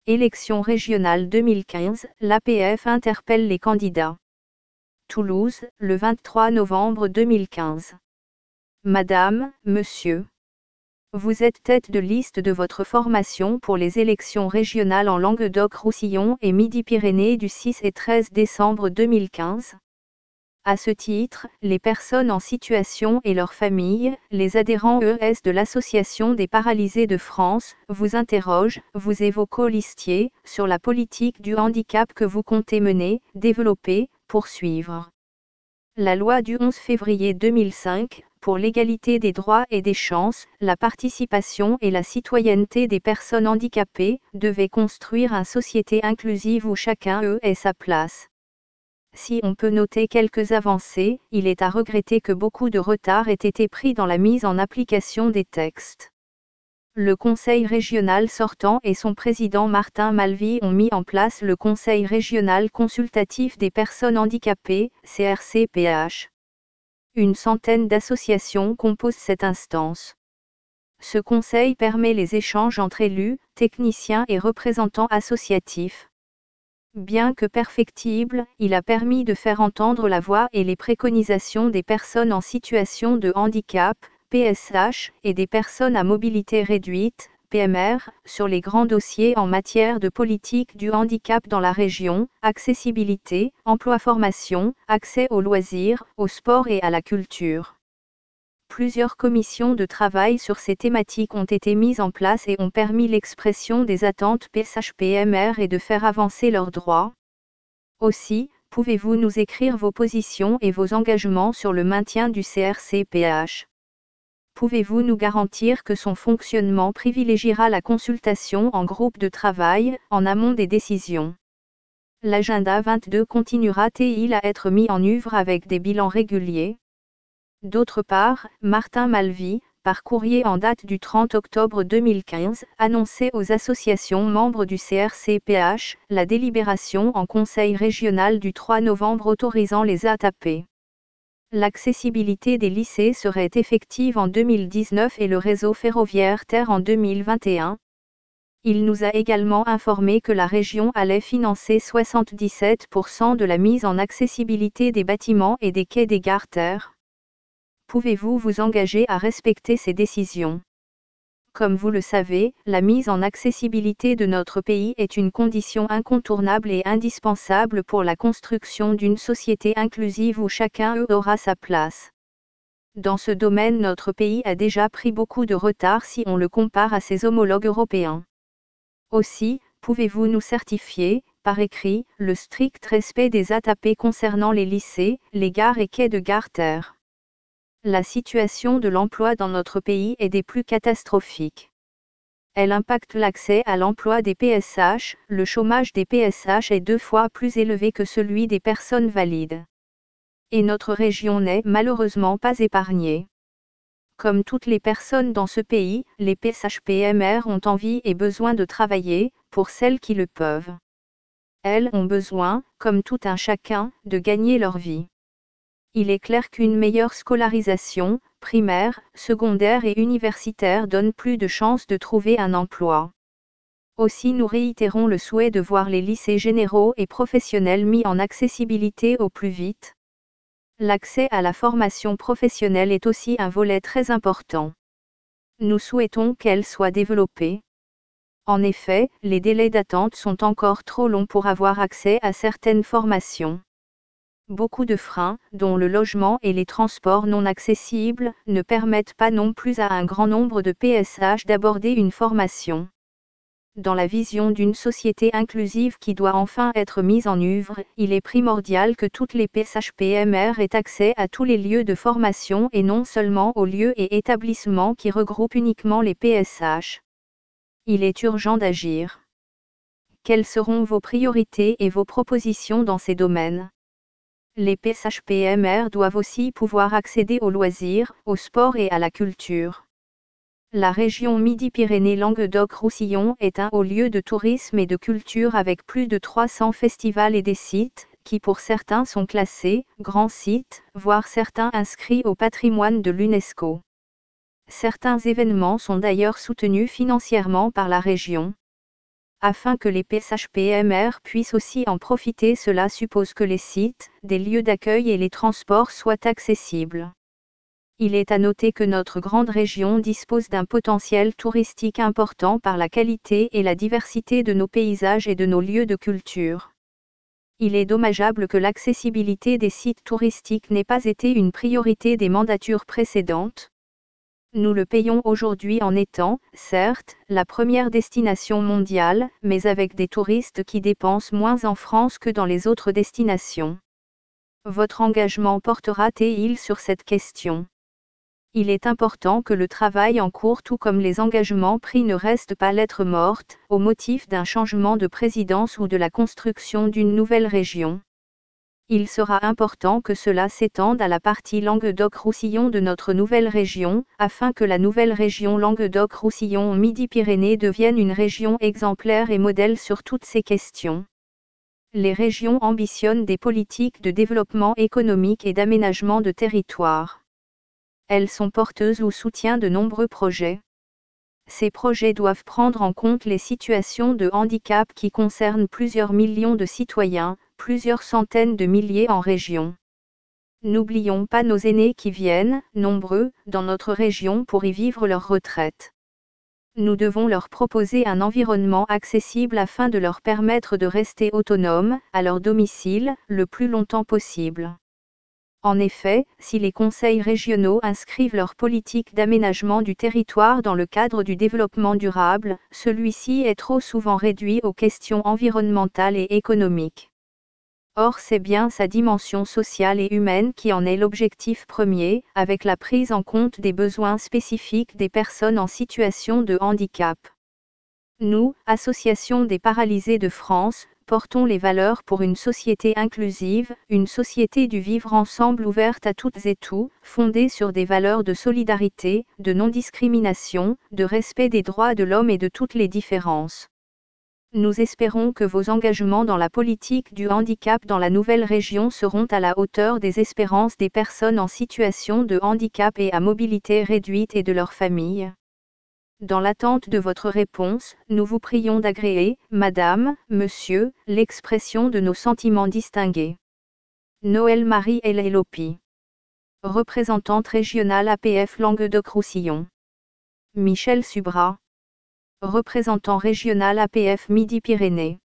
Élections régionales 2015, l'APF interpelle les candidats. Toulouse, le 23 novembre 2015. Madame, Monsieur. Vous êtes tête de liste de votre formation pour les élections régionales en Languedoc-Roussillon et Midi-Pyrénées du 6 et 13 décembre 2015. À ce titre, les personnes en situation et leurs familles, les adhérents ES de l'Association des paralysés de France, vous interrogent, vous et vos colistiers, sur la politique du handicap que vous comptez mener, développer, poursuivre. La loi du 11 février 2005, pour l'égalité des droits et des chances, la participation et la citoyenneté des personnes handicapées, devait construire une société inclusive où chacun ait sa place. Si on peut noter quelques avancées, il est à regretter que beaucoup de retard ait été pris dans la mise en application des textes. Le Conseil régional sortant et son président Martin Malvy ont mis en place le Conseil régional consultatif des personnes handicapées, CRCPH. Une centaine d'associations composent cette instance. Ce conseil permet les échanges entre élus, techniciens et représentants associatifs. Bien que perfectible, il a permis de faire entendre la voix et les préconisations des personnes en situation de handicap, PSH, et des personnes à mobilité réduite, PMR, sur les grands dossiers en matière de politique du handicap dans la région, accessibilité, emploi-formation, accès aux loisirs, au sport et à la culture. Plusieurs commissions de travail sur ces thématiques ont été mises en place et ont permis l'expression des attentes PSH-PMR et de faire avancer leurs droits. Aussi, pouvez-vous nous écrire vos positions et vos engagements sur le maintien du CRCPH? Pouvez-vous nous garantir que son fonctionnement privilégiera la consultation en groupe de travail, en amont des décisions? L'agenda 22 continuera-t-il à être mis en œuvre avec des bilans réguliers? D'autre part, Martin Malvy, par courrier en date du 30 octobre 2015, annonçait aux associations membres du CRCPH, la délibération en Conseil régional du 3 novembre autorisant les ATP. L'accessibilité des lycées serait effective en 2019 et le réseau ferroviaire TER en 2021. Il nous a également informé que la région allait financer 77% de la mise en accessibilité des bâtiments et des quais des gares TER. Pouvez-vous vous engager à respecter ces décisions? Comme vous le savez, la mise en accessibilité de notre pays est une condition incontournable et indispensable pour la construction d'une société inclusive où chacun aura sa place. Dans ce domaine, notre pays a déjà pris beaucoup de retard si on le compare à ses homologues européens. Aussi, pouvez-vous nous certifier, par écrit, le strict respect des ATP concernant les lycées, les gares et quais de gare TER? La situation de l'emploi dans notre pays est des plus catastrophiques. Elle impacte l'accès à l'emploi des PSH, le chômage des PSH est 2 fois plus élevé que celui des personnes valides. Et notre région n'est malheureusement pas épargnée. Comme toutes les personnes dans ce pays, les PSH-PMR ont envie et besoin de travailler, pour celles qui le peuvent. Elles ont besoin, comme tout un chacun, de gagner leur vie. Il est clair qu'une meilleure scolarisation, primaire, secondaire et universitaire donne plus de chances de trouver un emploi. Aussi nous réitérons le souhait de voir les lycées généraux et professionnels mis en accessibilité au plus vite. L'accès à la formation professionnelle est aussi un volet très important. Nous souhaitons qu'elle soit développée. En effet, les délais d'attente sont encore trop longs pour avoir accès à certaines formations. Beaucoup de freins, dont le logement et les transports non accessibles, ne permettent pas non plus à un grand nombre de PSH d'aborder une formation. Dans la vision d'une société inclusive qui doit enfin être mise en œuvre, il est primordial que toutes les PSH-PMR aient accès à tous les lieux de formation et non seulement aux lieux et établissements qui regroupent uniquement les PSH. Il est urgent d'agir. Quelles seront vos priorités et vos propositions dans ces domaines? Les PSH-PMR doivent aussi pouvoir accéder aux loisirs, au sport et à la culture. La région Midi-Pyrénées-Languedoc-Roussillon est un haut lieu de tourisme et de culture avec plus de 300 festivals et des sites, qui pour certains sont classés, grands sites, voire certains inscrits au patrimoine de l'UNESCO. Certains événements sont d'ailleurs soutenus financièrement par la région. Afin que les PSHPMR puissent aussi en profiter, cela suppose que les sites, des lieux d'accueil et les transports soient accessibles. Il est à noter que notre grande région dispose d'un potentiel touristique important par la qualité et la diversité de nos paysages et de nos lieux de culture. Il est dommageable que l'accessibilité des sites touristiques n'ait pas été une priorité des mandatures précédentes. Nous le payons aujourd'hui en étant, certes, la première destination mondiale, mais avec des touristes qui dépensent moins en France que dans les autres destinations. Votre engagement portera-t-il sur cette question? Il est important que le travail en cours tout comme les engagements pris ne restent pas lettre morte, au motif d'un changement de présidence ou de la construction d'une nouvelle région. Il sera important que cela s'étende à la partie Languedoc-Roussillon de notre nouvelle région, afin que la nouvelle région Languedoc-Roussillon-Midi-Pyrénées devienne une région exemplaire et modèle sur toutes ces questions. Les régions ambitionnent des politiques de développement économique et d'aménagement de territoire. Elles sont porteuses ou soutiennent de nombreux projets. Ces projets doivent prendre en compte les situations de handicap qui concernent plusieurs millions de citoyens, plusieurs centaines de milliers en région. N'oublions pas nos aînés qui viennent, nombreux, dans notre région pour y vivre leur retraite. Nous devons leur proposer un environnement accessible afin de leur permettre de rester autonomes, à leur domicile, le plus longtemps possible. En effet, si les conseils régionaux inscrivent leur politique d'aménagement du territoire dans le cadre du développement durable, celui-ci est trop souvent réduit aux questions environnementales et économiques. Or, c'est bien sa dimension sociale et humaine qui en est l'objectif premier, avec la prise en compte des besoins spécifiques des personnes en situation de handicap. Nous, Association des paralysés de France, portons les valeurs pour une société inclusive, une société du vivre ensemble ouverte à toutes et tous, fondée sur des valeurs de solidarité, de non-discrimination, de respect des droits de l'homme et de toutes les différences. Nous espérons que vos engagements dans la politique du handicap dans la nouvelle région seront à la hauteur des espérances des personnes en situation de handicap et à mobilité réduite et de leurs familles. Dans l'attente de votre réponse, nous vous prions d'agréer, Madame, Monsieur, l'expression de nos sentiments distingués. Noël Marie El Lopi. Représentante régionale APF Languedoc-Roussillon. Michel Subra. Représentant régional APF Midi-Pyrénées.